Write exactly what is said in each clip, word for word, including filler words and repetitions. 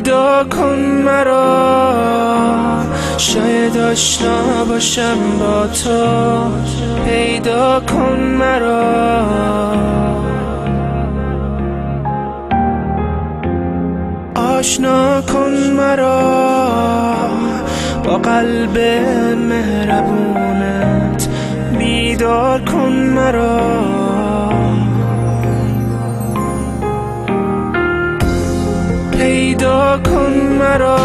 پیدا کن مرا، شاید آشنا باشم با تو. پیدا کن مرا، آشنا کن مرا با قلب مهربونت. بیدار کن مرا، پیدا کن مرا،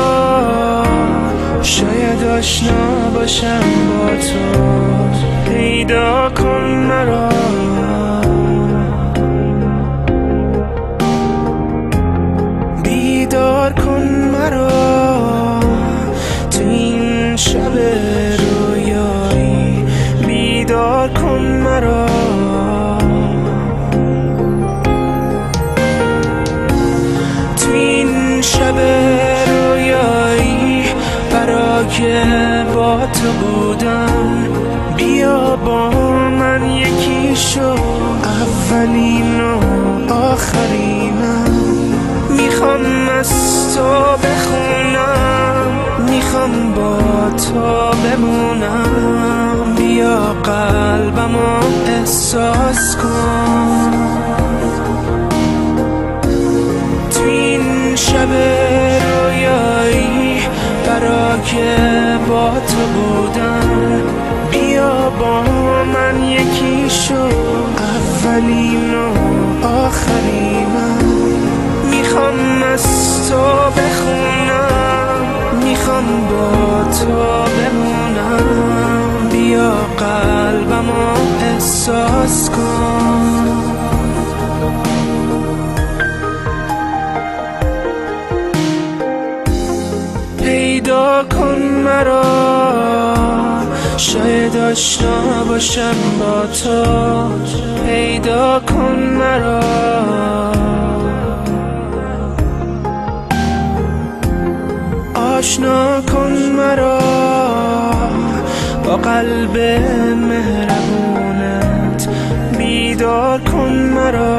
شاید آشنا باشم با تو. پیدا کن مرا، بیدار کن مرا تو این شب رویایی. بیدار کن مرا، تو این شب رویایی برای با تو بودم. بیا با من یکی شو، اولین و آخرینم. میخوام از تو بخونم، میخوام با تو بمونم. بیا قلبمو احساس کن، تو این شب رویایی برای با تو بودم. بیا با من یکی شو، اولین و آخرینم. میخوام از تو بخونم، میخوام با تو بمونم. بیا قلبمو احساس کن، پیدا کن مرا، شاید آشنا باشم با تو. پیدا کن مرا، آشنا کن مرا با قلب مهربونت. بیدار کن مرا،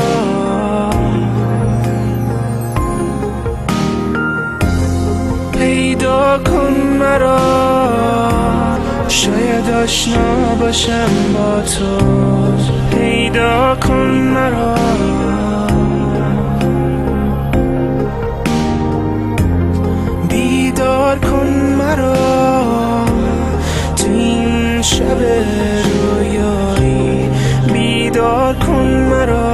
پیدا کن مرا، شاید آشنا باشم با تو. پیدا کن مرا، بیدار کن مرا تو این شب رویایی. بیدار کن مرا،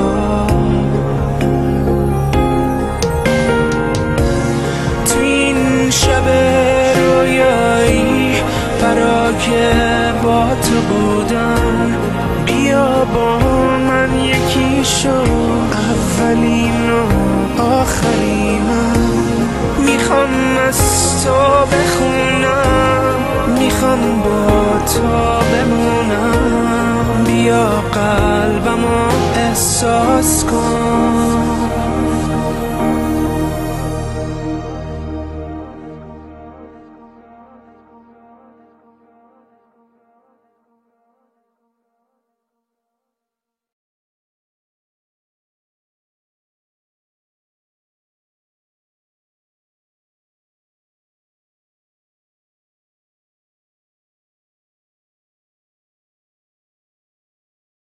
تو این شب رویایی برای با تو بودم. بیا با من یکی شو، اولین و آخرینم. میخوام از تو بخونم، میخوام با تو بمونم. بیا قلبمو احساس کن،